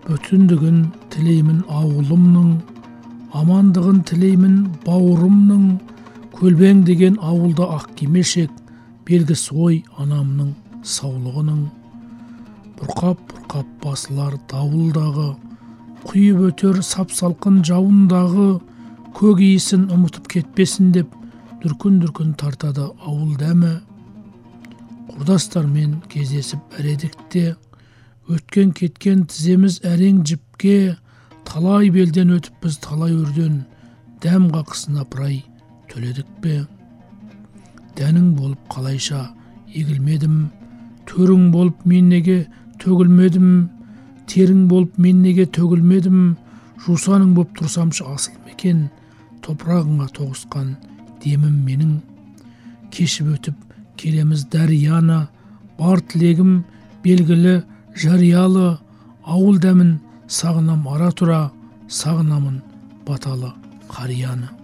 Бүтіндігін тілеймін ауылымның, амандығын тілеймін бауырымның, көлбең деген ауылда ақ кимешек, белгісі ой анамның саулығының. Бұрқап басылар дауылдағы, құйып өтер сап-салқын жауындағы, көк иісін ұмытып кетпесін деп, дүркін тартады ауыл дәмі. Құрдастармен кездесіп әредікте, өткен кеткен тіземіз әрең жіпке, талай белден өтіп біз талай өрден, дәм қақысына пырай төледік пе. Дәнің болып қалайша егілмедім, төрің болып мен неге төгілмедім, терің болып мен неге төгілмедім, жусаның болып тұрсамшы асыл мекен, топырағыңа тоғысқан демім менің. Кешіп өтіп келеміз дәрияны, бар тілегім белгілі жариялы, ауыл дәмін сағынам ара тұра, сағынамын баталы қарияны.